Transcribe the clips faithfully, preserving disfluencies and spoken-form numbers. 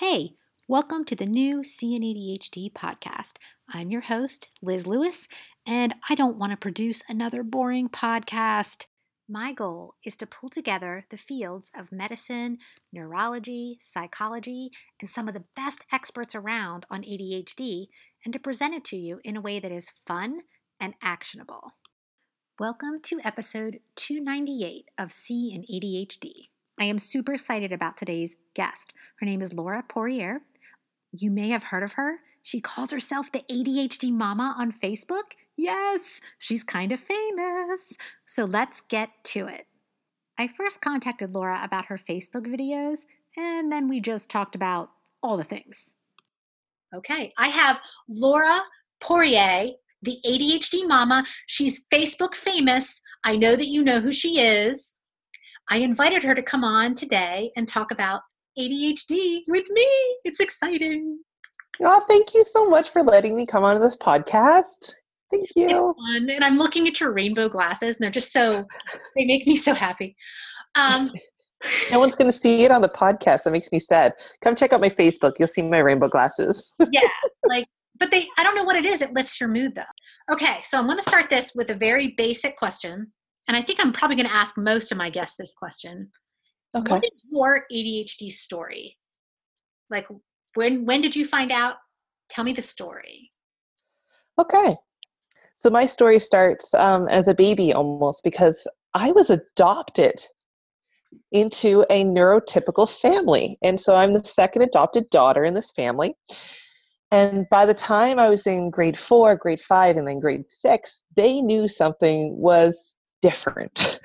Hey, welcome to the new See an A D H D podcast. I'm your host, Liz Lewis, and I don't want to produce another boring podcast. My goal is to pull together the fields of medicine, neurology, psychology, and some of the best experts around on A D H D, and to present it to you in a way that is fun and actionable. Welcome to episode two ninety-eight of See an A D H D. I am super excited about today's guest. Her name is Laura Poirier. You may have heard of her. She calls herself the A D H D Mama on Facebook. Yes, she's kind of famous. So let's get to it. I first contacted Laura about her Facebook videos, and then we just talked about all the things. Okay, I have Laura Poirier, the A D H D Mama. She's Facebook famous. I know that you know who she is. I invited her to come on today and talk about A D H D with me. It's exciting. Oh, thank you so much for letting me come on this podcast. Thank you. It's fun. And I'm looking at your rainbow glasses, and they're just so, they make me so happy. Um, no one's going to see it on the podcast. That makes me sad. Come check out my Facebook. You'll see my rainbow glasses. yeah, like, but they, I don't know what it is. It lifts your mood, though. Okay, so I'm going to start this with a very basic question. And I think I'm probably going to ask most of my guests this question. Okay. What is your A D H D story? Like, when when did you find out? Tell me the story. Okay. So my story starts um, as a baby almost, because I was adopted into a neurotypical family. And so I'm the second adopted daughter in this family. And by the time I was in grade four, grade five, and then grade six, they knew something was different.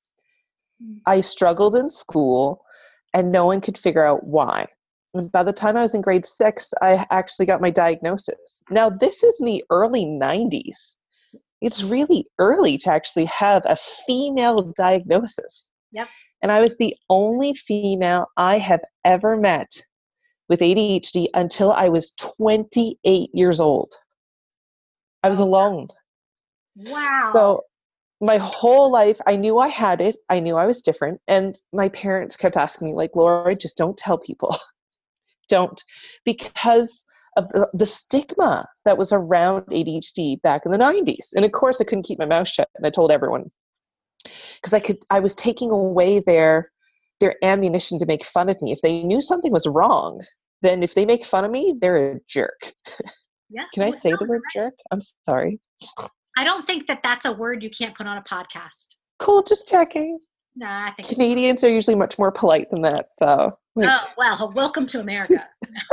I struggled in school and no one could figure out why. And by the time I was in grade six, I actually got my diagnosis. Now, this is in the early nineties. It's really early to actually have a female diagnosis. Yep. And I was the only female I have ever met with A D H D until I was twenty-eight years old. I was alone. Wow. So my whole life, I knew I had it. I knew I was different. And my parents kept asking me, like, Laura, just don't tell people. Don't. Because of the, the stigma that was around A D H D back in the nineties. And of course, I couldn't keep my mouth shut. And I told everyone. Because I could, I was taking away their, their ammunition to make fun of me. If they knew something was wrong, then if they make fun of me, they're a jerk. Yeah. Can I well, say no, the word right. jerk? I'm sorry. I don't think that that's a word you can't put on a podcast. Cool, just checking. Nah, I think Canadians are usually much more polite than that. So. Like. Oh, well, welcome to America.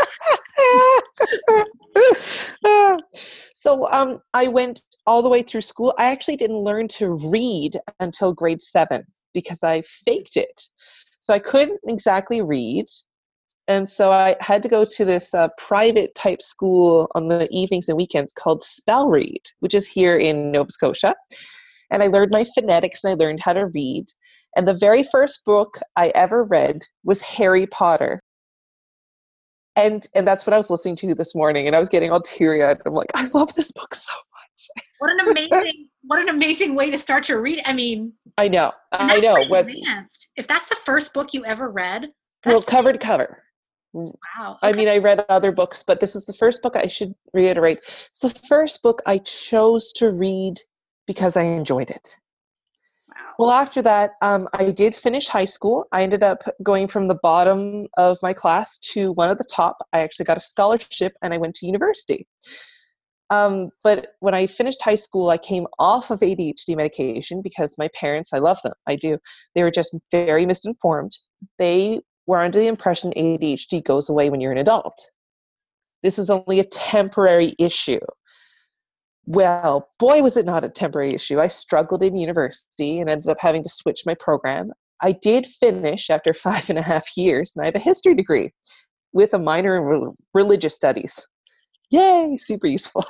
So um, I went all the way through school. I actually didn't learn to read until grade seven because I faked it. So I couldn't exactly read. And so I had to go to this uh, private type school on the evenings and weekends called Spell Read, which is here in Nova Scotia. And I learned my phonetics and I learned how to read. And the very first book I ever read was Harry Potter. And and that's what I was listening to this morning. And I was getting all teary-eyed. I'm like, I love this book so much. What an amazing, what an amazing way to start your read. I mean. I know. I know. What's, if that's the first book you ever read. Well, cover to cover. Wow. Okay. I mean, I read other books, but this is the first book. I should reiterate. It's the first book I chose to read because I enjoyed it. Wow. Well, after that, um, I did finish high school. I ended up going from the bottom of my class to one of the top. I actually got a scholarship and I went to university. Um, but when I finished high school, I came off of A D H D medication because my parents, I love them. I do. They were just very misinformed. They were under the impression A D H D goes away when you're an adult. This is only a temporary issue. Well, boy, was it not a temporary issue. I struggled in university and ended up having to switch my program. I did finish after five and a half years, and I have a history degree with a minor in re- religious studies. Yay, super useful.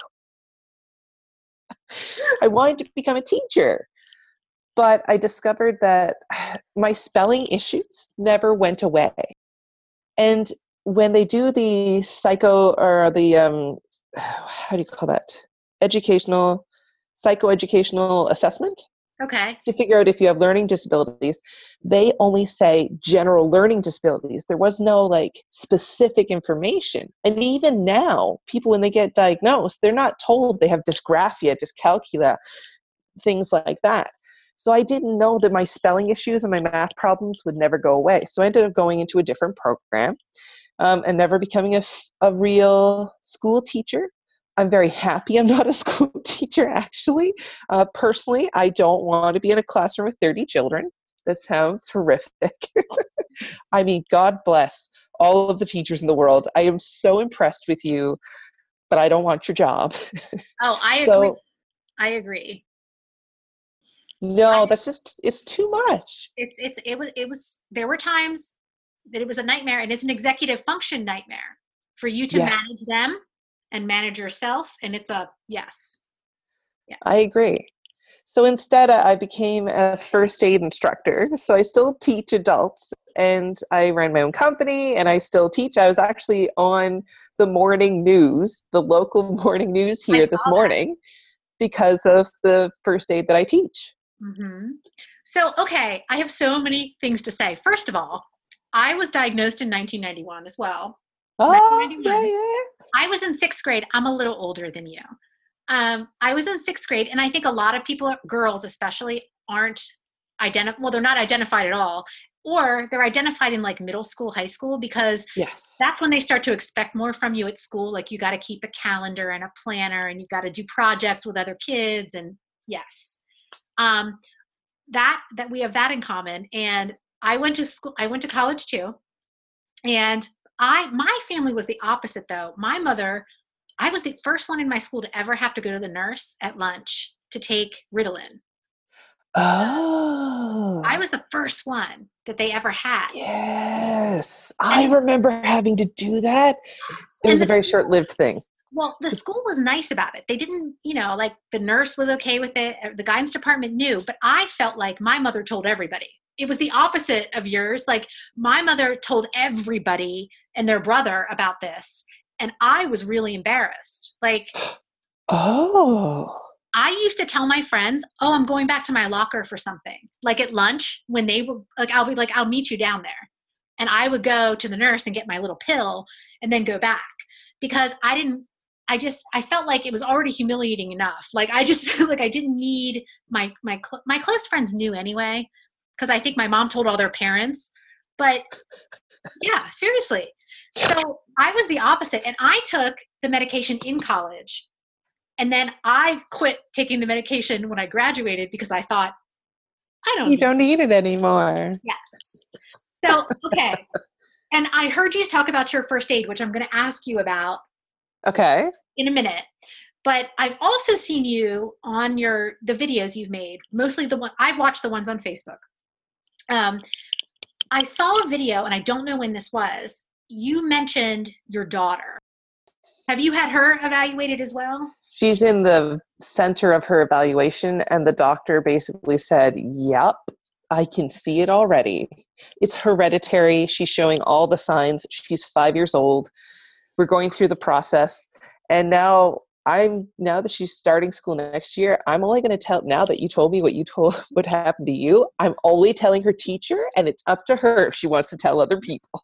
I wanted to become a teacher. But I discovered that my spelling issues never went away. And when they do the psycho or the, um, how do you call that? Educational, psychoeducational assessment, Okay. to figure out if you have learning disabilities. They only say general learning disabilities. There was no like specific information. And even now, people, when they get diagnosed, they're not told they have dysgraphia, dyscalculia, things like that. So I didn't know that my spelling issues and my math problems would never go away. So I ended up going into a different program, um, and never becoming a, a real school teacher. I'm very happy I'm not a school teacher, actually. Uh, personally, I don't want to be in a classroom with thirty children. That sounds horrific. I mean, God bless all of the teachers in the world. I am so impressed with you, but I don't want your job. Oh, I agree. So, I agree. no, I, that's just, it's too much. it's, it's, it was, it was, there were times that it was a nightmare, and it's an executive function nightmare for you to manage Yes, them and manage yourself. And it's a, yes, I yes. agree. So instead, I became a first aid instructor. So I still teach adults, and I ran my own company, and I still teach. I was actually on the morning news, the local morning news I here saw this that. morning, because of the first aid that I teach. Hmm. So, okay, I have so many things to say. First of all, I was diagnosed in nineteen ninety-one as well. Oh, yeah, nineteen ninety-one. yeah. I was in sixth grade. I'm a little older than you. Um, I was in sixth grade, and I think a lot of people, girls especially, aren't identified. Well, they're not identified at all, or they're identified in like middle school, high school, because Yes. that's when they start to expect more from you at school. Like you got to keep a calendar and a planner, and you got to do projects with other kids. And yes, um, that that we have that in common. And I went to school. I went to college too, and I my family was the opposite though. My mother, I was the first one in my school to ever have to go to the nurse at lunch to take Ritalin. I Oh, was the first one that they ever had. yes. I And remember having to do that. It and was the a very school, short-lived thing. well, the school was nice about it. They didn't, you know, like the nurse was okay with it. The guidance department knew, but I felt like my mother told everybody. It was the opposite of yours. Like my mother told everybody and their brother about this, and I was really embarrassed. Like Oh, I used to tell my friends, "Oh, I'm going back to my locker for something." Like at lunch, when they were like, I'll be like, "I'll meet you down there." And I would go to the nurse and get my little pill and then go back because I didn't, I just, I felt like it was already humiliating enough. Like I just, like I didn't need my, my, cl- my close friends knew anyway, because I think my mom told all their parents. But yeah, seriously. So I was the opposite. And I took the medication in college. And then I quit taking the medication when I graduated because I thought, I don't you need don't need it anymore. it. Yes. So, okay. And I heard you talk about your first aid, which I'm going to ask you about Okay. in a minute. But I've also seen you on your the videos you've made, mostly the one I've watched the ones on Facebook. Um, I saw a video, and I don't know when this was. You mentioned your daughter. Have you had her evaluated as well? She's in the center of her evaluation, and the doctor basically said, yep, I can see it already. It's hereditary. She's showing all the signs. She's five years old. We're going through the process. And now I'm now that she's starting school next year, I'm only going to tell, now that you told me what you told what happened to you, I'm only telling her teacher, and it's up to her if she wants to tell other people.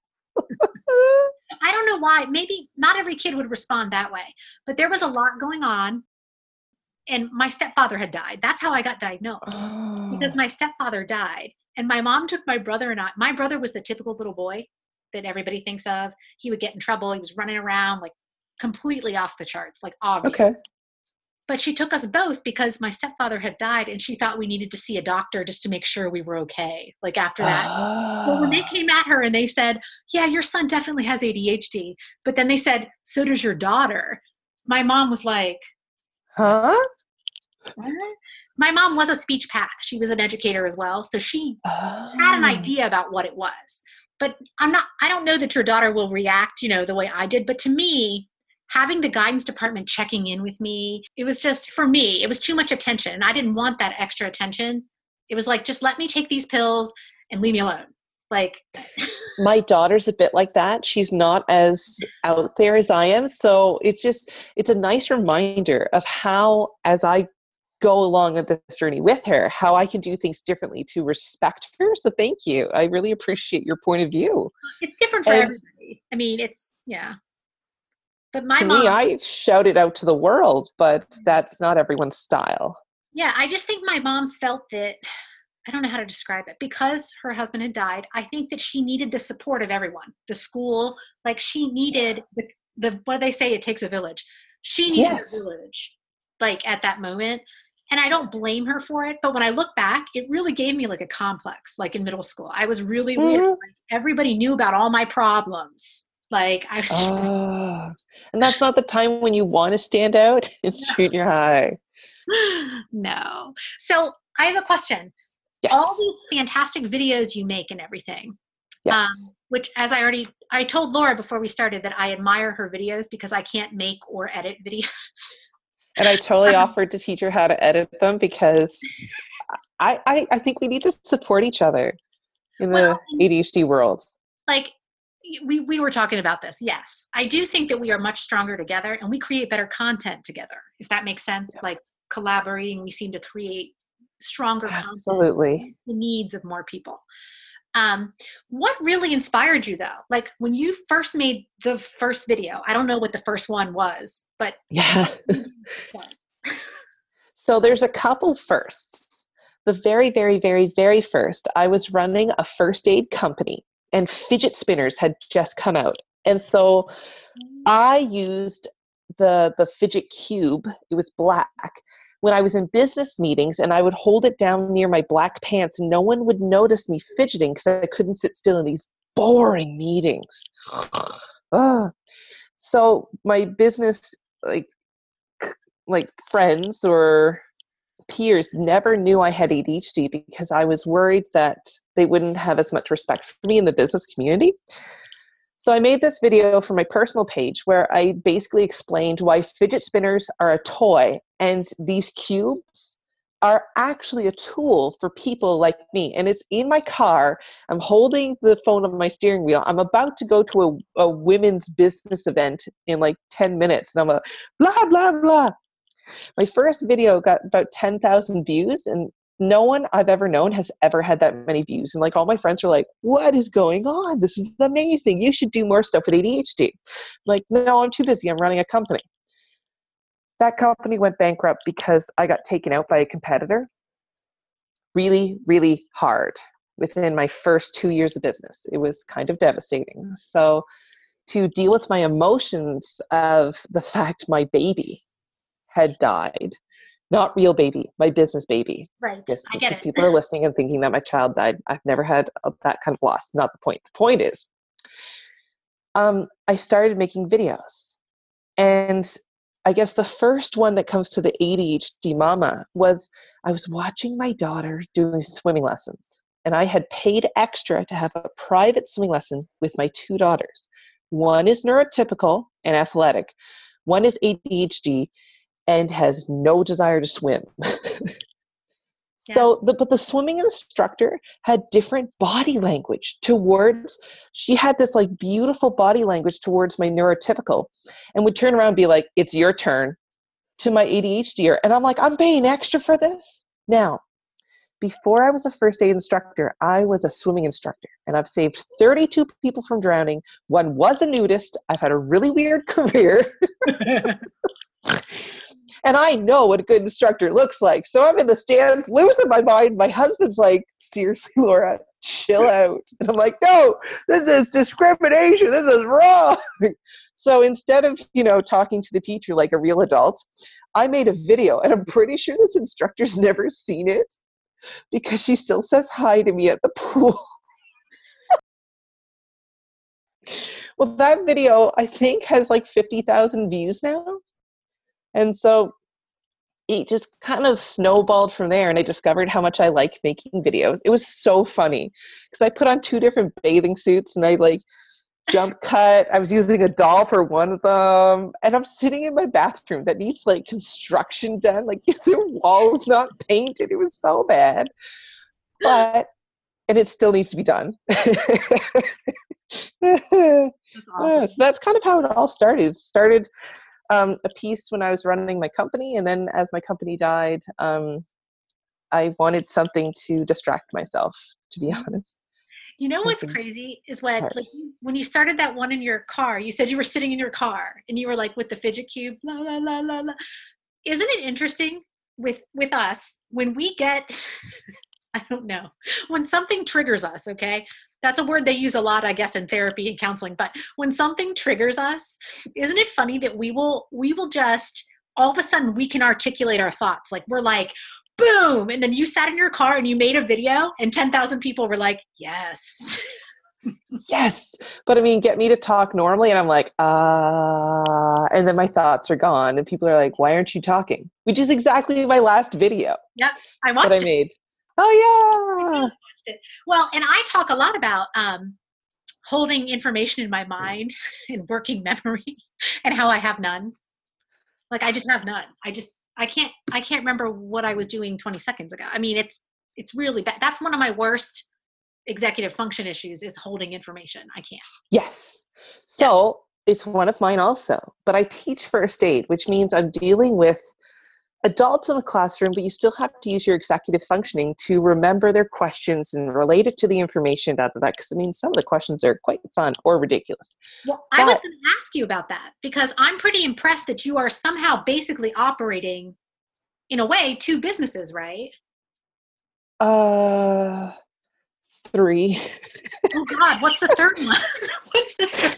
I don't know why. Maybe not every kid would respond that way, but there was a lot going on. And my stepfather had died. That's how I got diagnosed, because Oh, my stepfather died. And my mom took my brother and I. My brother was the typical little boy that everybody thinks of. He would get in trouble. He was running around like completely off the charts, like obvious. okay. But she took us both because my stepfather had died, and she thought we needed to see a doctor just to make sure we were okay. Like after that. Well, when they Oh, came at her and they said, yeah, your son definitely has A D H D, but then they said, so does your daughter. My mom was like, huh? what? My mom was a speech path. She was an educator as well. So she had an Oh. idea about what it was. But I'm not, I don't know that your daughter will react, you know, the way I did. But to me, having the guidance department checking in with me, it was just, for me, it was too much attention. And I didn't want that extra attention. It was like, just let me take these pills and leave me alone. Like, My daughter's a bit like that. She's not as out there as I am. So it's just, it's a nice reminder of how, as I go along with this journey with her, how I can do things differently to respect her. So thank you. I really appreciate your point of view. It's different for And everybody. I mean, it's, yeah. But my to me, mom, I shout it out to the world, but that's not everyone's style. yeah, I just think my mom felt that, I don't know how to describe it, because her husband had died. I think that she needed the support of everyone, the school, like she needed the, the what do they say? It takes a village. She needed a Yes. village, like at that moment. And I don't blame her for it. But when I look back, it really gave me like a complex, like in middle school. I was really weird. Mm-hmm. Like, everybody knew about all my problems. Like I was Oh, and that's not the time when you want to stand out in junior high. no. So I have a question. Yes. All these fantastic videos you make and everything, Yes. um, which as I already, I told Laura before we started that I admire her videos because I can't make or edit videos. And I totally offered to teach her how to edit them because I, I, I think we need to support each other in the Well, A D H D world. Like we, we were talking about this. Yes. I do think that we are much stronger together and we create better content together, if that makes sense. Yeah. Like collaborating, we seem to create stronger Absolutely. content, the needs of more people. Um, what really inspired you though? Like when you first made the first video, I don't know what the first one was, but yeah. So there's a couple firsts. The very, very, very, very first, I was running a first aid company and fidget spinners had just come out. And so I used the the fidget cube. It was black. When I was in business meetings and I would hold it down near my black pants, no one would notice me fidgeting because I couldn't sit still in these boring meetings. Ah. So my business, like, like friends or peers never knew I had A D H D because I was worried that they wouldn't have as much respect for me in the business community. So I made this video for my personal page where I basically explained why fidget spinners are a toy and these cubes are actually a tool for people like me. And it's in my car. I'm holding the phone on my steering wheel. I'm about to go to a, a women's business event in like ten minutes. And I'm a blah, blah, blah. My first video got about ten thousand views and no one I've ever known has ever had that many views. And like all my friends are like, what is going on? This is amazing. You should do more stuff with A D H D. I'm like, no, I'm too busy. I'm running a company. That company went bankrupt because I got taken out by a competitor really, really hard within my first two years of business. It was kind of devastating. So to deal with my emotions of the fact my baby had died, not real baby, my business baby. Right. Yes, I get because it. people are listening and thinking that my child died. I've never had a, that kind of loss. Not the point. The point is, um, I started making videos. And I guess the first one that comes to the A D H D mama was I was watching my daughter doing swimming lessons. And I had paid extra to have a private swimming lesson with my two daughters. One is neurotypical and athletic. One is A D H D and has no desire to swim. Yeah. So, the, but the swimming instructor had different body language towards, she had this like beautiful body language towards my neurotypical and would turn around and be like, it's your turn, to my A D H D er. And I'm like, I'm paying extra for this? Now, before I was a first aid instructor, I was a swimming instructor and I've saved thirty-two people from drowning. One was a nudist. I've had a really weird career. And I know what a good instructor looks like. So I'm in the stands, losing my mind. My husband's like, seriously, Laura, chill out. And I'm like, no, this is discrimination. This is wrong. So instead of, you know, talking to the teacher like a real adult, I made a video. And I'm pretty sure this instructor's never seen it because she still says hi to me at the pool. Well, that video, I think, has like fifty thousand views now. And so it just kind of snowballed from there, and I discovered how much I like making videos. It was so funny because I put on two different bathing suits and I like jump cut. I was using a doll for one of them, and I'm sitting in my bathroom that needs like construction done. Like the wall is not painted. It was so bad, but and it still needs to be done. That's awesome. Yeah, so that's kind of how it all started. It started um, a piece when I was running my company. And then as my company died, um, I wanted something to distract myself, to be honest. You know what's It's crazy is what, hard. like, when you started that one in your car, you said you were sitting in your car and you were like with the fidget cube, la la la la la. Isn't it interesting with with us when we get I don't know, when something triggers us, okay? That's a word they use a lot, I guess, in therapy and counseling, but when something triggers us, isn't it funny that we will we will just all of a sudden we can articulate our thoughts. Like we're like, boom, and then you sat in your car and you made a video and ten thousand people were like, yes. Yes. But I mean, get me to talk normally. And I'm like, uh, and then my thoughts are gone. And people are like, why aren't you talking? Which is exactly my last video Yep, I that watched I it. made. Oh, yeah. watched it. Well, and I talk a lot about um, holding information in my mind and working memory and how I have none. Like I just have none. I just I can't I can't remember what I was doing twenty seconds ago. I mean, it's it's really bad. That's one of my worst executive function issues is holding information. I can't. Yes. Yeah. So it's one of mine also. But I teach first aid, which means I'm dealing with adults in the classroom, but you still have to use your executive functioning to remember their questions and relate it to the information out of that. Because I mean, some of the questions are quite fun or ridiculous. Well, I was But going to ask you about that because I'm pretty impressed that you are somehow basically operating, in a way, two businesses, right? uh, three. Oh God, what's the third one? What's the third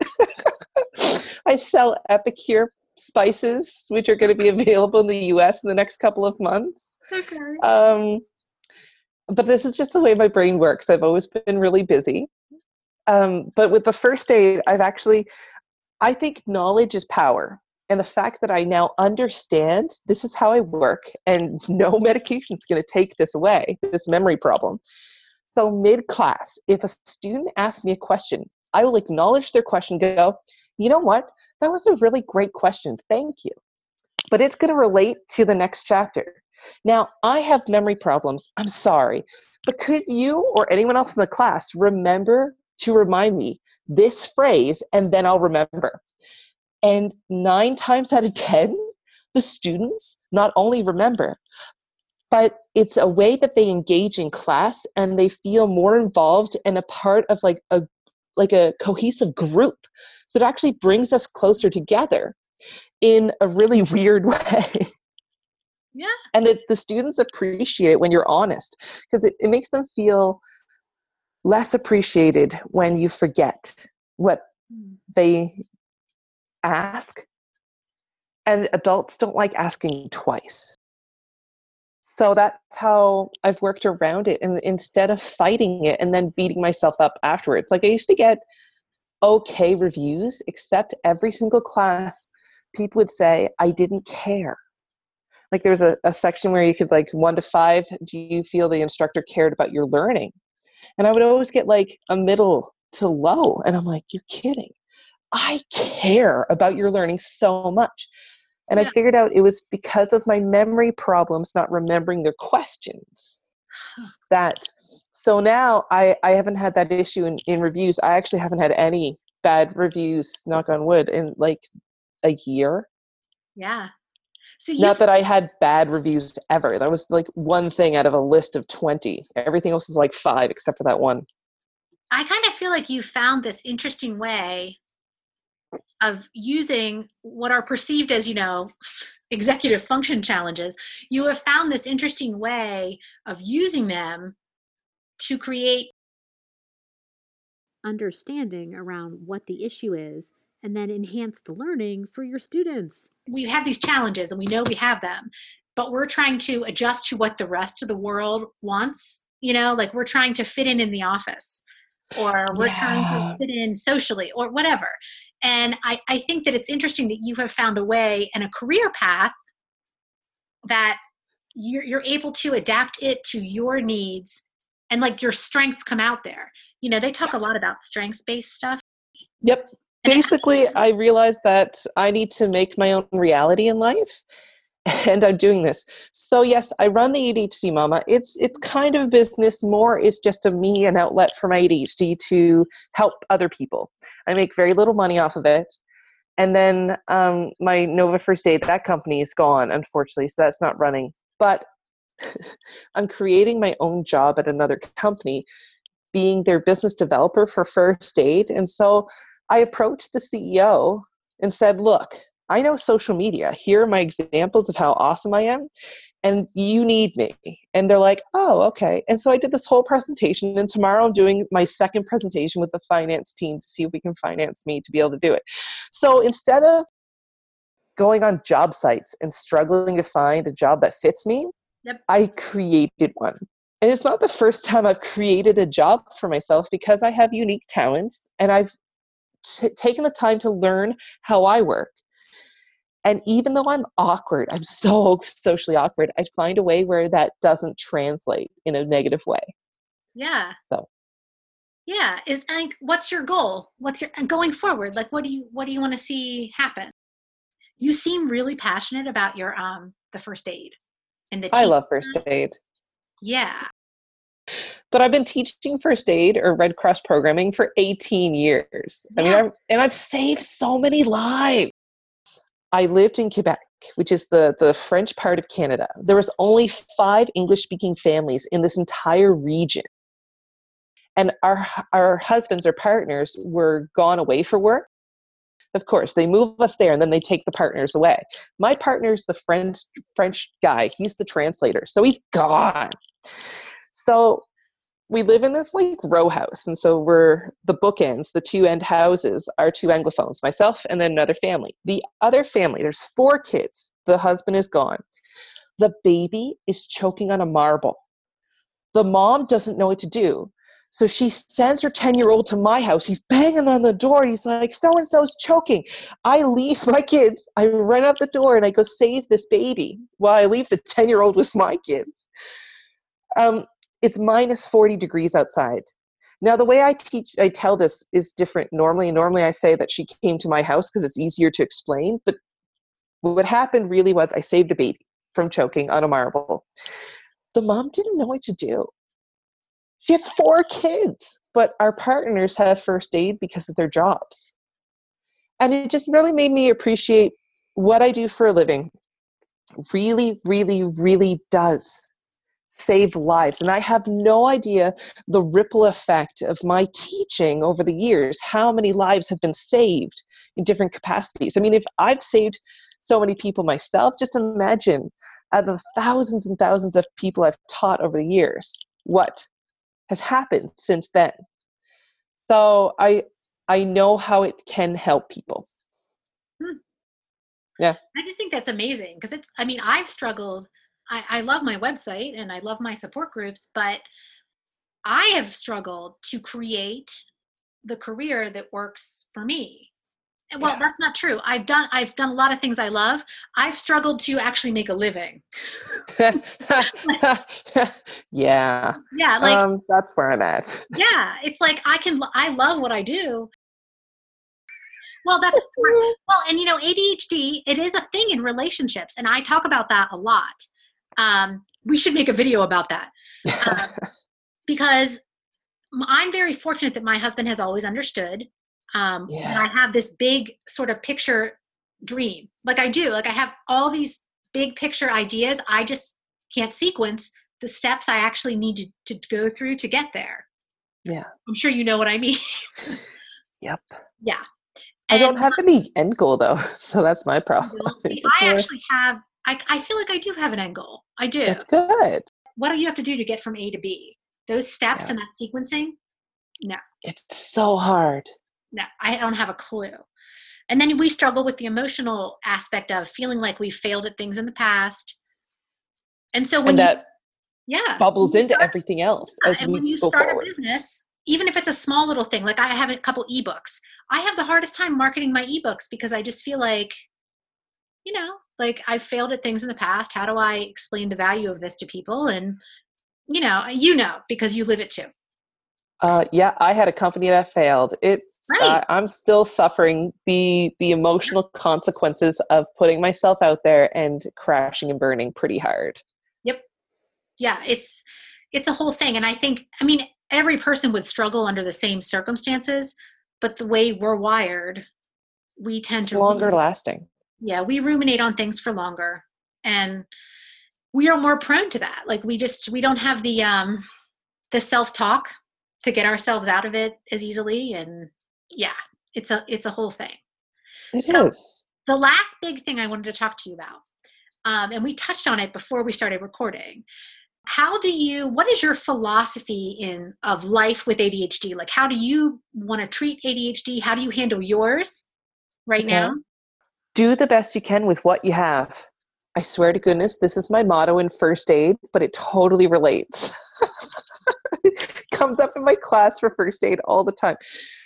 one? I sell Epicure spices, which are going to be available in the U S in the next couple of months. Okay. Um, but this is just the way my brain works. I've always been really busy. Um, but with the first aid, I've actually, I think knowledge is power. And the fact that I now understand this is how I work and no medication is going to take this away, this memory problem. So mid-class, if a student asks me a question, I will acknowledge their question, go, you know what? That was a really great question. Thank you. But it's going to relate to the next chapter. Now, I have memory problems. I'm sorry. But could you or anyone else in the class remember to remind me this phrase, and then I'll remember? And nine times out of ten, the students not only remember, but it's a way that they engage in class and they feel more involved and a part of like a like a cohesive group. So it actually brings us closer together in a really weird way. Yeah. And that the students appreciate it when you're honest, because it, it makes them feel less appreciated when you forget what they ask. And adults don't like asking twice. So that's how I've worked around it. And instead of fighting it and then beating myself up afterwards, like I used to get okay reviews, except every single class, people would say, I didn't care. Like there's a, a section where you could like one to five, do you feel the instructor cared about your learning? And I would always get like a middle to low. And I'm like, you're kidding. I care about your learning so much. And I Yeah. figured out it was because of my memory problems, not remembering their questions. That so now I, I haven't had that issue in, in reviews. I actually haven't had any bad reviews, knock on wood, in like a year. Yeah. So you Not that I had bad reviews ever. That was like one thing out of a list of twenty. Everything else is like five except for that one. I kind of feel like you found this interesting way of using what are perceived as, you know, executive function challenges. You have found this interesting way of using them to create understanding around what the issue is and then enhance the learning for your students. We have these challenges and we know we have them, but we're trying to adjust to what the rest of the world wants. You know, like we're trying to fit in in the office or we're trying to Yeah. fit in socially or whatever. And I, I think that it's interesting that you have found a way and a career path that you're, you're able to adapt it to your needs and like your strengths come out there. You know, they talk a lot about strengths-based stuff. Yep. And it, Basically, I realized that I need to make my own reality in life, and I'm doing this. So yes, I run the A D H D Mama. It's it's kind of business. More is just a me an outlet for my A D H D to help other people. I make very little money off of it, And then um, my Nova First Aid, that company is gone, unfortunately, so that's not running. But I'm creating my own job at another company, being their business developer for First Aid. And so I approached the C E O and said, look, I know social media. Here are my examples of how awesome I am, and you need me. And they're like, oh, okay. And so I did this whole presentation, and tomorrow I'm doing my second presentation with the finance team to see if we can finance me to be able to do it. So instead of going on job sites and struggling to find a job that fits me, Yep. I created one. And it's not the first time I've created a job for myself, because I have unique talents and I've t- taken the time to learn how I work. And even though I'm awkward, I'm so socially awkward, I find a way where that doesn't translate in a negative way. Yeah. So, yeah. Is like, what's your goal? What's your going forward? Like, what do you what do you want to see happen? You seem really passionate about your um the first aid and the I team. love first aid. Yeah. But I've been teaching first aid or Red Cross programming for eighteen years. Yeah. I mean, I'm, and I've saved so many lives. I lived in Quebec, which is the, the French part of Canada. There was only five English-speaking families in this entire region. And our our husbands or partners were gone away for work. Of course, they move us there and then they take the partners away. My partner's the French French guy. He's the translator. So he's gone. So we live in this like row house. And so we're the bookends, the two end houses are two Anglophones, myself and then another family. The other family, there's four kids. The husband is gone. The baby is choking on a marble. The mom doesn't know what to do. So she sends her ten-year-old to my house. He's banging on the door. He's like, so-and-so's choking. I leave my kids. I run out the door and I go save this baby while I leave the ten-year-old with my kids. Um, it's minus forty degrees outside. Now, the way I teach, I tell this is different normally. Normally, I say that she came to my house because it's easier to explain. But what happened really was I saved a baby from choking on a marble. The mom didn't know what to do. She had four kids, but our partners have first aid because of their jobs. And it just really made me appreciate what I do for a living. Really, really, really does save lives. And I have no idea the ripple effect of my teaching over the years, how many lives have been saved in different capacities. I mean, if I've saved so many people myself, just imagine out of the thousands and thousands of people I've taught over the years, what has happened since then. So I I know how it can help people. Hmm. Yeah. I just think that's amazing because it's, I mean, I've struggled. I, I love my website and I love my support groups, but I have struggled to create the career that works for me. And well, Yeah. that's not true. I've done, I've done a lot of things I love. I've struggled to actually make a living. Yeah. Yeah. Like, Um, that's where I'm at. yeah, it's like, I can, I love what I do. Well, that's well, and you know, A D H D, it is a thing in relationships, and I talk about that a lot. Um, we should make a video about that uh, because I'm very fortunate that my husband has always understood um, Yeah. that I have this big sort of picture dream. Like I do, like I have all these big picture ideas. I just can't sequence the steps I actually need to, to go through to get there. Yeah. I'm sure you know what I mean. Yep. Yeah. I don't And have any end goal though, so that's my problem. see, I actually have, I, I feel like I do have an end goal. I do. That's good. What do you have to do to get from A to B? Those steps Yeah. and that sequencing? No, It's so hard. no, I don't have a clue. And then we struggle with the emotional aspect of feeling like we failed at things in the past. And so when And you, that yeah, bubbles when you into start, everything else yeah, as and when we you go start forward. a business, even if it's a small little thing, like I have a couple ebooks, I have the hardest time marketing my ebooks because I just feel like, you know, like I've failed at things in the past. How do I explain the value of this to people? And, you know, you know, because you live it too. Uh, yeah, I had a company that failed. It, Right. uh, I'm still suffering the the emotional consequences of putting myself out there and crashing and burning pretty hard. Yep. Yeah, it's it's a whole thing. And I think, I mean, every person would struggle under the same circumstances, but the way we're wired, we tend It's to longer ruminate. lasting. Yeah, we ruminate on things for longer, and we are more prone to that. Like we just we don't have the um the self-talk to get ourselves out of it as easily, and yeah, it's a it's a whole thing. It So is. the last big thing I wanted to talk to you about, um, and we touched on it before we started recording. How do you, what is your philosophy in of life with A D H D? Like, how do you want to treat A D H D? How do you handle yours right now? Okay. Do the best you can with what you have. I swear to goodness, this is my motto in first aid, but it totally relates. It comes up in my class for first aid all the time.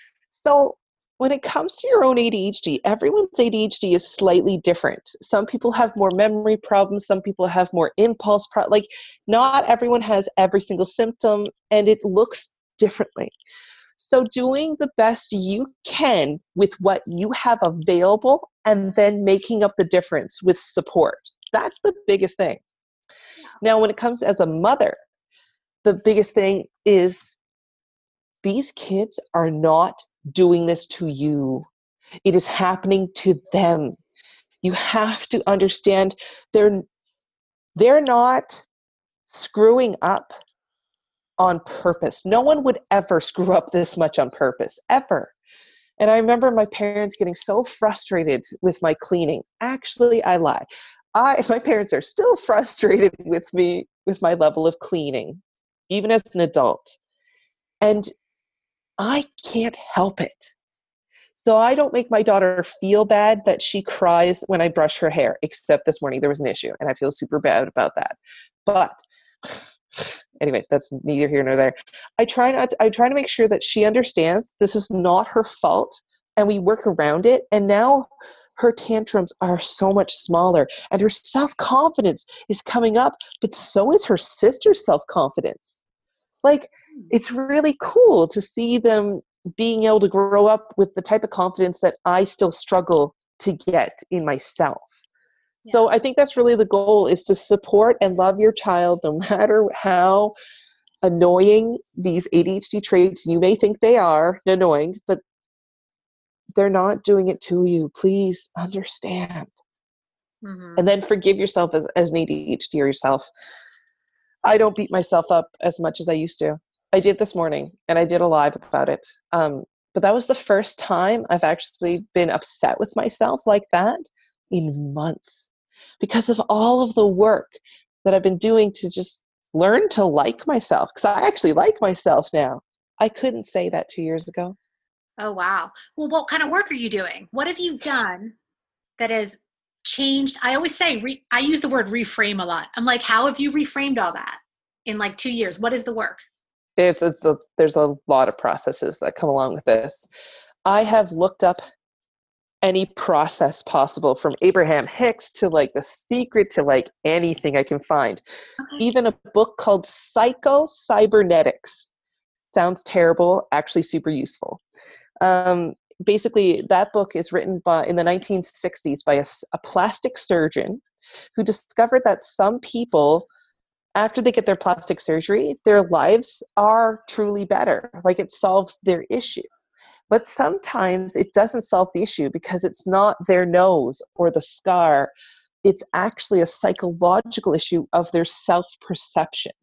So when it comes to your own A D H D, everyone's A D H D is slightly different. Some people have more memory problems. Some people have more impulse problems. Like, not everyone has every single symptom, and it looks differently. So doing the best you can with what you have available, and then making up the difference with support. That's the biggest thing. Now, when it comes as a mother, the biggest thing is these kids are not doing this to you. It is happening to them. You have to understand they're they're not screwing up on purpose. No one would ever screw up this much on purpose, ever. And I remember my parents getting so frustrated with my cleaning. Actually, I lie. I my parents are still frustrated with me with my level of cleaning, even as an adult. And I can't help it. So I don't make my daughter feel bad that she cries when I brush her hair, except this morning there was an issue, and I feel super bad about that. But anyway, that's neither here nor there. I try not to, I try to make sure that she understands this is not her fault, and we work around it. And now her tantrums are so much smaller, and her self-confidence is coming up, but so is her sister's self-confidence. Like, it's really cool to see them being able to grow up with the type of confidence that I still struggle to get in myself. Yeah. So I think that's really the goal, is to support and love your child no matter how annoying these A D H D traits you may think they are annoying, but they're not doing it to you. Please understand. Mm-hmm. And then forgive yourself as, as an A D H D or yourself. I don't beat myself up as much as I used to. I did this morning, and I did a live about it. Um, but that was the first time I've actually been upset with myself like that in months, because of all of the work that I've been doing to just learn to like myself, because I actually like myself now. I couldn't say that two years ago. Oh, wow. Well, what kind of work are you doing? What have you done that has changed? I always say, re- I use the word reframe a lot. I'm like, how have you reframed all that in like two years? What is the work? It's, it's a, there's a lot of processes that come along with this. I have looked up any process possible, from Abraham Hicks to like The Secret to like anything I can find. Okay. Even a book called Psycho Cybernetics. Sounds terrible, actually super useful. Um, basically, that book is written by in the nineteen sixties by a, a plastic surgeon who discovered that some people, after they get their plastic surgery, their lives are truly better. Like, it solves their issue. But sometimes it doesn't solve the issue because it's not their nose or the scar. It's actually a psychological issue of their self-perception.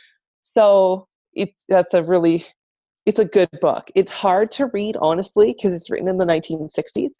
So it, that's a really, it's a good book. It's hard to read, honestly, because it's written in the nineteen sixties.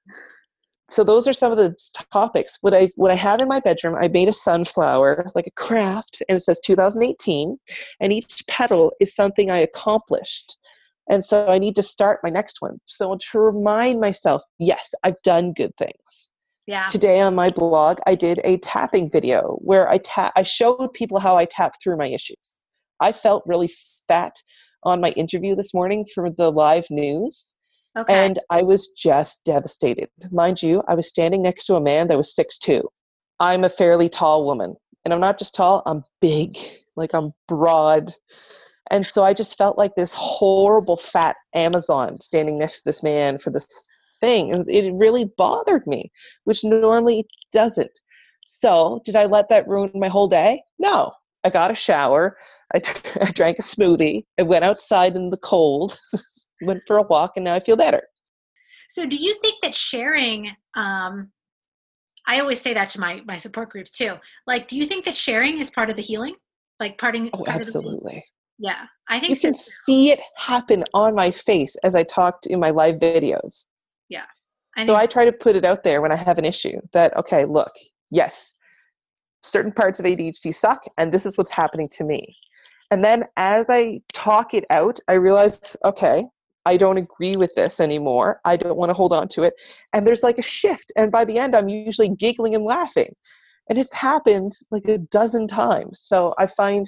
So those are some of the topics. What I what I have in my bedroom, I made a sunflower, like a craft, and it says two thousand eighteen, and each petal is something I accomplished. And so I need to start my next one. So to remind myself, yes, I've done good things. Yeah. Today on my blog, I did a tapping video where I ta- I showed people how I tap through my issues. I felt really fat on my interview this morning for the live news. Okay. And I was just devastated. Mind you, I was standing next to a man that was six foot two. I'm a fairly tall woman. And I'm not just tall, I'm big. Like, I'm broad. And so I just felt like this horrible fat Amazon standing next to this man for this thing. And it really bothered me, which normally doesn't. So did I let that ruin my whole day? No. I got a shower. I, t- I drank a smoothie. I went outside in the cold, went for a walk, and now I feel better. So do you think that sharing, um, I always say that to my, my support groups too. Like, do you think that sharing is part of the healing? Like parting, Oh, part of the, absolutely. yeah, I You think so can too. see it happen on my face as I talked in my live videos. Yeah, I So think I so. try to put it out there when I have an issue that, okay, look, yes, certain parts of A D H D suck, and this is what's happening to me. And then as I talk it out, I realize, okay, I don't agree with this anymore. I don't want to hold on to it. And there's like a shift. And by the end, I'm usually giggling and laughing. And it's happened like a dozen times. So I find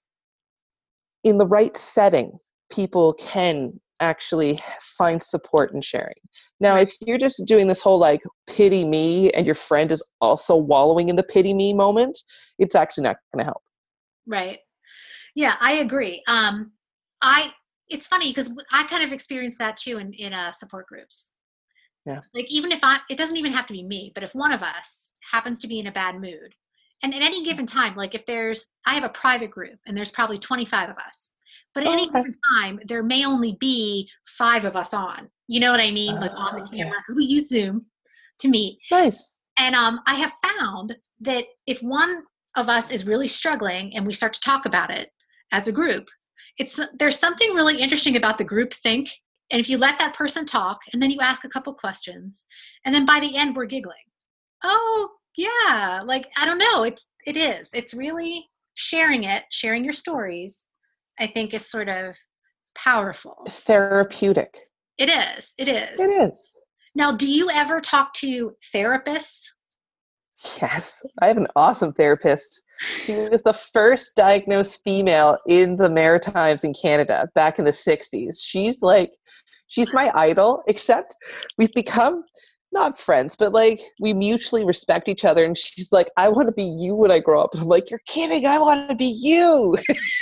in the right setting, people can actually find support in sharing. Now, Right. if you're just doing this whole like pity me and your friend is also wallowing in the pity me moment, it's actually not going to help. Right. Yeah, I agree. Um, I, it's funny because I kind of experienced that too in, in uh, support groups. Yeah. Like even if I, it doesn't even have to be me, but if one of us happens to be in a bad mood, and at any given time, like if there's, I have a private group and there's probably twenty-five of us, but at Oh, any okay. given time, there may only be five of us on. You know what I mean? Like on the Uh, camera, yeah. because we use Zoom to meet. Nice. And um, I have found that if one of us is really struggling and we start to talk about it as a group, it's there's something really interesting about the group think. And if you let that person talk and then you ask a couple questions, and then by the end we're giggling. Oh yeah, like I don't know. It's it is. It's really sharing it, sharing your stories, I think is sort of powerful. Therapeutic. It is. It It is. is. Now, do you ever talk to therapists? Yes, I have an awesome therapist. She was the first diagnosed female in the Maritimes in Canada back in the sixties. She's like, she's my idol, except we've become not friends, but like we mutually respect each other. And she's like, I want to be you when I grow up. And I'm like, you're kidding. I want to be you.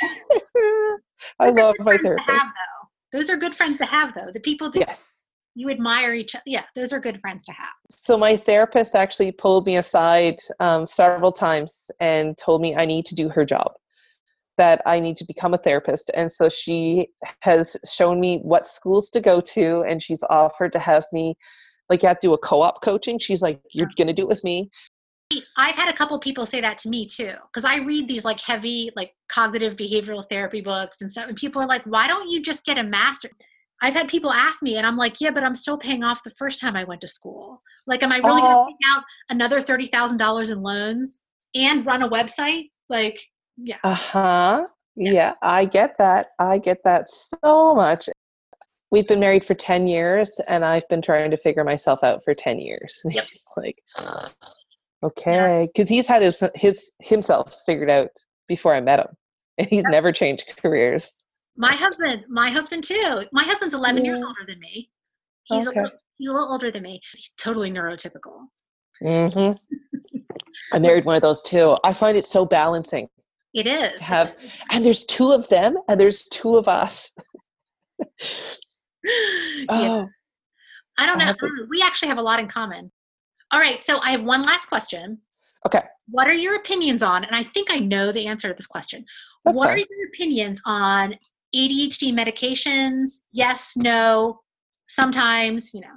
I Those are love good my friends to have, therapist. though. Those are good friends to have, though. The people that Yes. you admire each other. Yeah, those are good friends to have. So my therapist actually pulled me aside um, several times and told me I need to do her job, that I need to become a therapist. And so she has shown me what schools to go to, and she's offered to have me, like, you have to do a co-op coaching. She's like, you're going to do it with me. I've had a couple people say that to me too, because I read these like heavy, like cognitive behavioral therapy books and stuff, and people are like, "Why don't you just get a master?" I've had people ask me, and I'm like, "Yeah, but I'm still paying off the first time I went to school. Like, am I really going to Oh, take out another thirty thousand dollars in loans and run a website? Like, yeah, uh-huh. yeah, Yeah, I get that. I get that so much. We've been married for ten years, and I've been trying to figure myself out for ten years. yep, He's like, yeah." okay, because he's had his, his himself figured out before I met him, and he's never changed careers. My husband, my husband too. My husband's eleven years Yeah. older than me. He's a Okay. little, he's a little older than me. He's totally neurotypical. Mm-hmm. I married one of those too. I find it so balancing It to is. It have, and there's two of them, and there's two of us. is. Yeah. Oh, I don't I know. I have the. don't know. We actually have a lot in common. All right. So I have one last question. Okay, What are your opinions on, and I think I know the answer to this question. that's What are fine. your opinions on A D H D medications? Yes, no, sometimes, you know.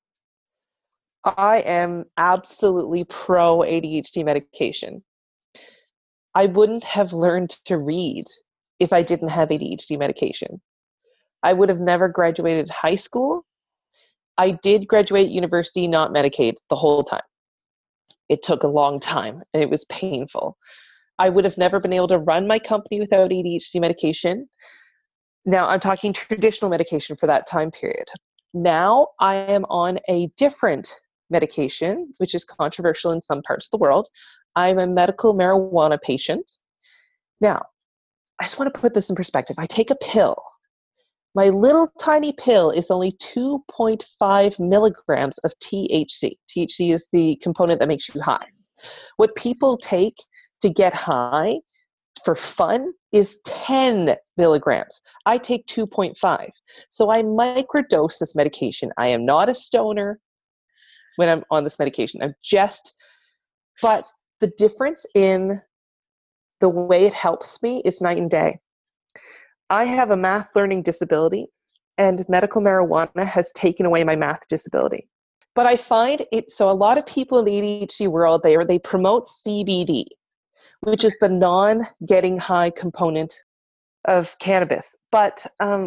I am absolutely pro A D H D medication. I wouldn't have learned to read if I didn't have A D H D medication. I would have never graduated high school. I did graduate university, not Medicaid, the whole time. It took a long time and it was painful. I would have never been able to run my company without A D H D medication. Now I'm talking traditional medication for that time period. Now I am on a different medication, which is controversial in some parts of the world. I'm a medical marijuana patient. Now, I just want to put this in perspective. I take a pill. My little tiny pill is only two point five milligrams of T H C. T H C is the component that makes you high. What people take to get high for fun is ten milligrams. I take two point five. So I microdose this medication. I am not a stoner when I'm on this medication. I'm just, but the difference in the way it helps me is night and day. I have a math learning disability. and medical marijuana has taken away my math disability. But I find it, so a lot of people in the A D H D world, they, they promote C B D, which is the non-getting high component of cannabis. But um,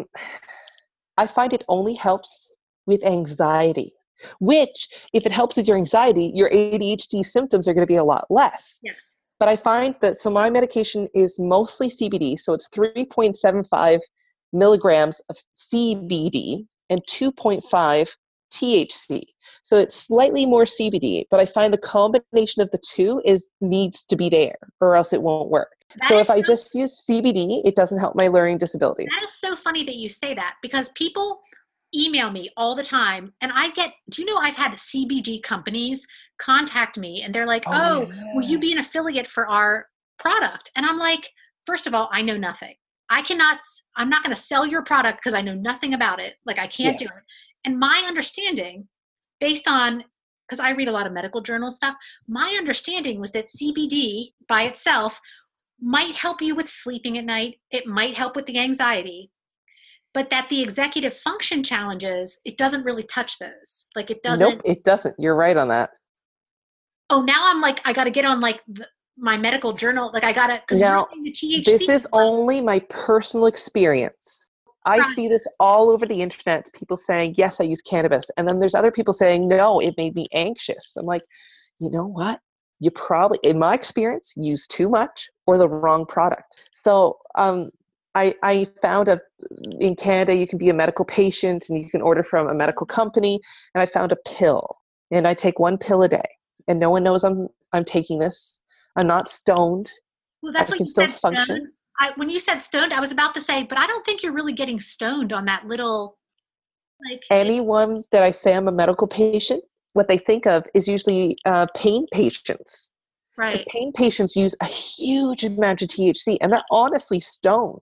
I find it only helps with anxiety, which if it helps with your anxiety, your A D H D symptoms are going to be a lot less. Yes. But I find that, so my medication is mostly C B D, so it's three point seven five milligrams of C B D and two point five T H C. So it's slightly more C B D, but I find the combination of the two is needs to be there or else it won't work. That So is if I so- just use C B D, it doesn't help my learning disabilities. That is so funny that you say that, because people email me all the time, and I get, do you know, I've had C B D companies contact me and they're like, oh, Oh, yeah. will you be an affiliate for our product? And I'm like, first of all, I know nothing. I cannot, I'm not going to sell your product because I know nothing about it. Like, I can't Yeah. do it. And my understanding, based on, because I read a lot of medical journal stuff, my understanding was that C B D by itself might help you with sleeping at night. It might help with the anxiety, but that the executive function challenges, it doesn't really touch those. Like, it doesn't. Nope, it doesn't. You're right on that. Oh, now I'm like, I got to get on like the, my medical journal. Like, I got to, because Now, the T H C. this is only my personal experience. I Right. see this all over the internet, people saying, yes, I use cannabis. And then there's other people saying, no, it made me anxious. I'm like, you know what? You probably, in my experience, use too much or the wrong product. So um, I, I found a, in Canada, you can be a medical patient and you can order from a medical company. And I found a pill, and I take one pill a day, and no one knows I'm, I'm taking this. I'm not stoned. Well, that's I what can you still said. function. Stoned. I, when you said stoned, I was about to say, but I don't think you're really getting stoned on that little, like. Anyone that I say I'm a medical patient, what they think of is usually uh, pain patients. Because Right. pain patients use a huge amount of T H C, and they're honestly stoned.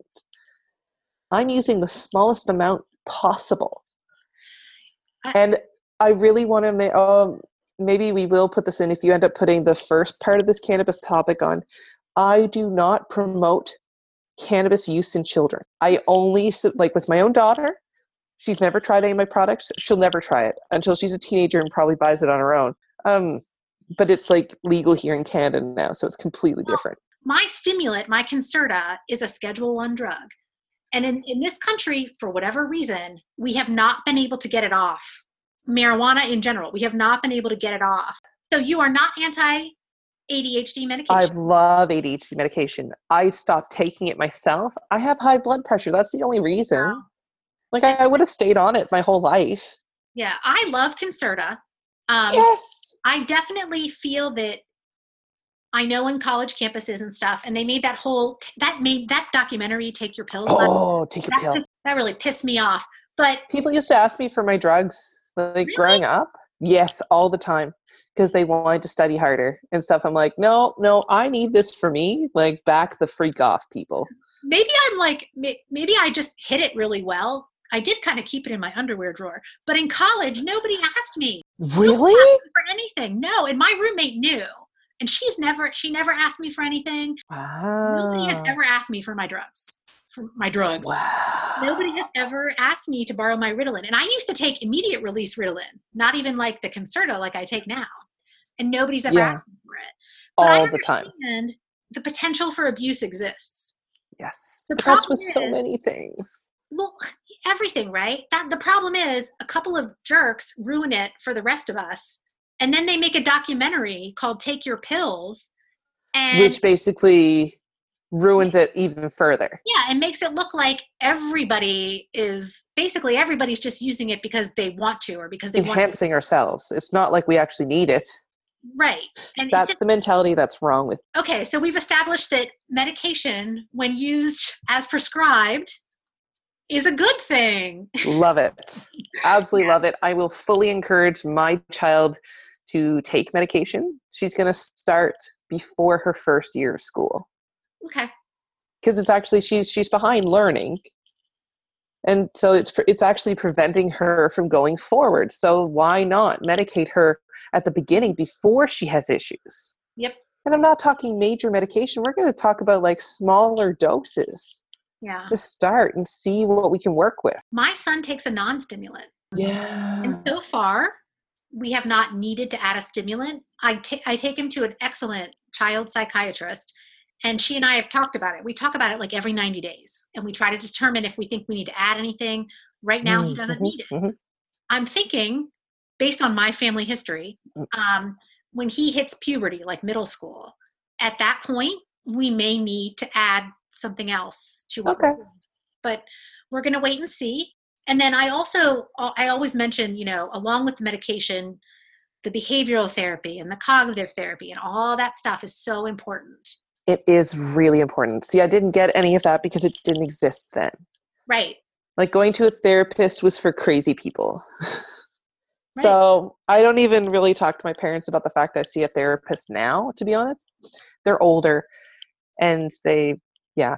I'm using the smallest amount possible. I, And I really want to, ma- um, maybe we will put this in if you end up putting the first part of this cannabis topic on. I do not promote cannabis use in children. I only, like with my own daughter, she's never tried any of my products. She'll never try it until she's a teenager and probably buys it on her own. Um, but it's like legal here in Canada now, so it's completely well, different. my stimulant, my Concerta, is a Schedule One drug. And in, in this country, for whatever reason, we have not been able to get it off. Marijuana in general, we have not been able to get it off. So you are not anti-A D H D medication? I love A D H D medication. I stopped taking it myself. I have high blood pressure. That's the only reason. Wow. Like, I, I would have stayed on it my whole life. Yeah, I love Concerta. Um, Yes. I definitely feel that, I know in college campuses and stuff, and they made that whole, that made that documentary, Take Your Pills. Oh, take your that, pill. pissed, that really pissed me off. But People used to ask me for my drugs, like really? growing up. Yes, all the time, because they wanted to study harder and stuff. I'm like, no, no, I need this for me. Like, back the freak off, people. Maybe I'm like, maybe I just hit it really well. I did kind of keep it in my underwear drawer. But in college, nobody asked me. Really? Nobody asked me for anything. No, and my roommate knew. And she's never, she never asked me for anything. Wow. Nobody has ever asked me for my drugs. For my drugs. Wow. Nobody has ever asked me to borrow my Ritalin. And I used to take immediate release Ritalin, not even like the Concerta like I take now. And nobody's ever Yeah. asked me for it. But All I the time. understand the potential for abuse exists. Yes. The But that's problem with so is- many things. Well, everything, right? That the problem is a couple of jerks ruin it for the rest of us. And then they make a documentary called Take Your Pills. And Which basically ruins it even further. yeah, it makes it look like everybody is, basically everybody's just using it because they want to, or because they Enhancing want ourselves. It's not like we actually need it. to. Right. And That's it's, the mentality that's wrong with. okay, so we've established that medication, when used as prescribed, is a good thing. Love it. Absolutely Yeah. love it. I will fully encourage my child to take medication. She's going to start before her first year of school. Okay. Because it's actually, she's she's behind learning. And so it's it's actually preventing her from going forward. So why not medicate her at the beginning before she has issues? Yep. And I'm not talking major medication. We're going to talk about like smaller doses. Yeah. Just start and see what we can work with. My son takes a non-stimulant. Yeah. And so far, we have not needed to add a stimulant. I, ta- I take him to an excellent child psychiatrist, and she and I have talked about it. We talk about it like every ninety days, and we try to determine if we think we need to add anything. Right now, he doesn't Mm-hmm, need it. mm-hmm. I'm thinking, based on my family history, um, when he hits puberty, like middle school, at that point, we may need to add something else to what Okay. we're doing. But we're going to wait and see. And then I also, I always mention, you know, along with the medication, the behavioral therapy and the cognitive therapy and all that stuff is so important. It is really important. See, I didn't get any of that because it didn't exist then. Right. Like going to a therapist was for crazy people. Right. So I don't even really talk to my parents about the fact I see a therapist now, to be honest. They're older and they, yeah.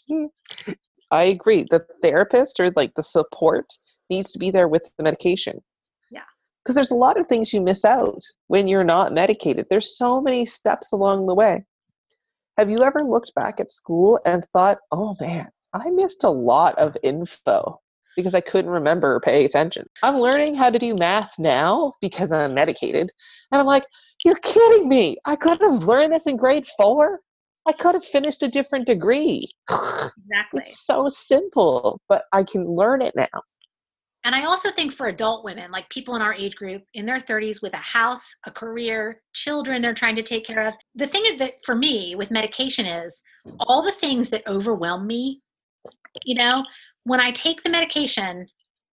I agree. The therapist or like the support needs to be there with the medication. Yeah. Because there's a lot of things you miss out when you're not medicated. There's so many steps along the way. Have you ever looked back at school and thought, oh man, I missed a lot of info because I couldn't remember or pay attention? I'm learning how to do math now because I'm medicated. And I'm like, you're kidding me. I could have learned this in grade four. I could have finished a different degree. Exactly. It's so simple, but I can learn it now. And I also think for adult women, like people in our age group, in their thirties with a house, a career, children they're trying to take care of. The thing is that for me with medication is all the things that overwhelm me, you know, when I take the medication,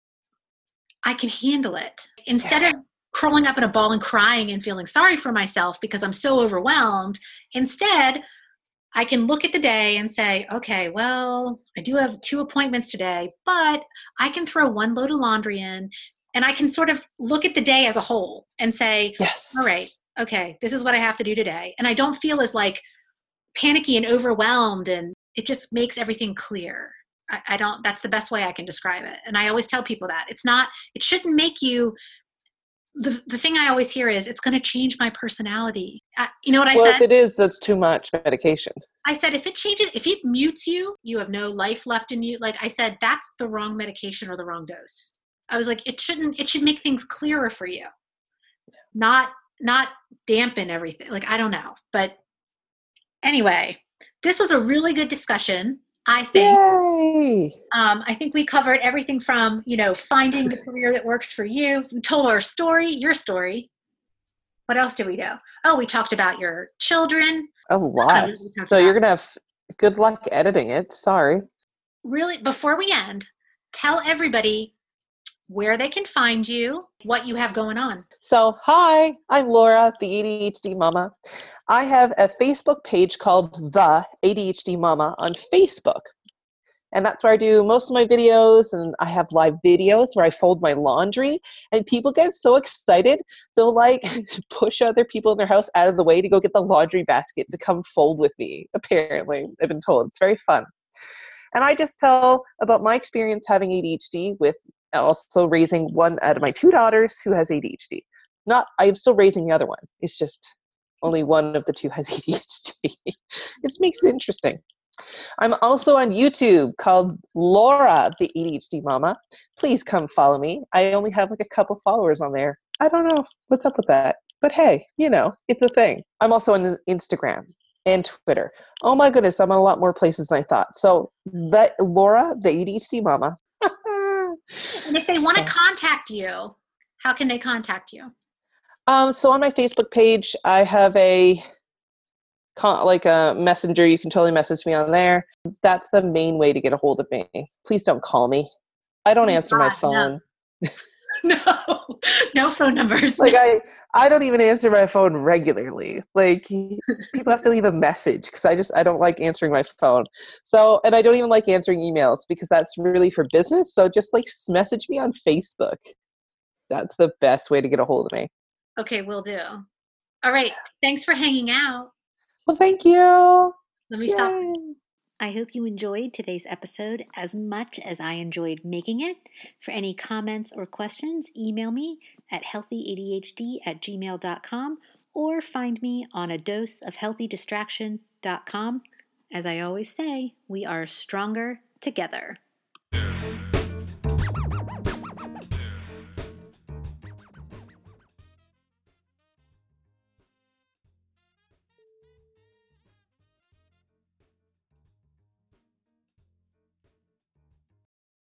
I can handle it. Instead of curling up in a ball and crying and feeling sorry for myself because I'm so overwhelmed, instead, I can look at the day and say, okay, well, I do have two appointments today, but I can throw one load of laundry in and I can sort of look at the day as a whole and say, yes, all right, okay, this is what I have to do today. And I don't feel as like panicky and overwhelmed, and it just makes everything clear. I, I don't, that's the best way I can describe it. And I always tell people that it's not, it shouldn't make you, the, the thing I always hear is it's going to change my personality. Uh, you know what I well, said? if it is, that's too much medication. I said, if it changes, if it mutes you, you have no life left in you. Like I said, that's the wrong medication or the wrong dose. I was like, it shouldn't, it should make things clearer for you. Not, not dampen everything. Like, I don't know. But anyway, this was a really good discussion, I think. Yay! Um, I think we covered everything from, you know, finding the career that works for you. We told our story, your story. What else did we do? Oh, we talked about your children. A lot. So you're going to have good luck editing it. Sorry. Really, before we end, tell everybody where they can find you, what you have going on. So, hi, I'm Laura, the A D H D Mama. I have a Facebook page called The A D H D Mama on Facebook. And that's where I do most of my videos, and I have live videos where I fold my laundry, and people get so excited, they'll like push other people in their house out of the way to go get the laundry basket to come fold with me, apparently. I've been told. It's very fun. And I just tell about my experience having A D H D with also raising one out of my two daughters who has A D H D. Not, I'm still raising the other one. It's just only one of the two has A D H D. It makes it interesting. I'm also on YouTube called Laura, the A D H D Mama. Please come follow me. I only have like a couple followers on there. I don't know what's up with that. But hey, you know, it's a thing. I'm also on Instagram and Twitter. Oh my goodness, I'm on a lot more places than I thought. So that Laura, the A D H D Mama. And if they want to contact you, how can they contact you? Um, so on my Facebook page, I have a like a messenger. You can totally message me on there. That's the main way to get a hold of me. Please don't call me. I don't Oh answer God, my phone. No. no, no phone numbers. Like no. I, I don't even answer my phone regularly. Like people have to leave a message because I just I don't like answering my phone. So and I don't even like answering emails because that's really for business. So just like message me on Facebook. That's the best way to get a hold of me. Okay, will do. All right. Thanks for hanging out. Well, thank you. Let me Yay. stop. I hope you enjoyed today's episode as much as I enjoyed making it. For any comments or questions, email me at healthy A D H D at gmail dot com or find me on a dose of healthy distraction dot com. As I always say, we are stronger together.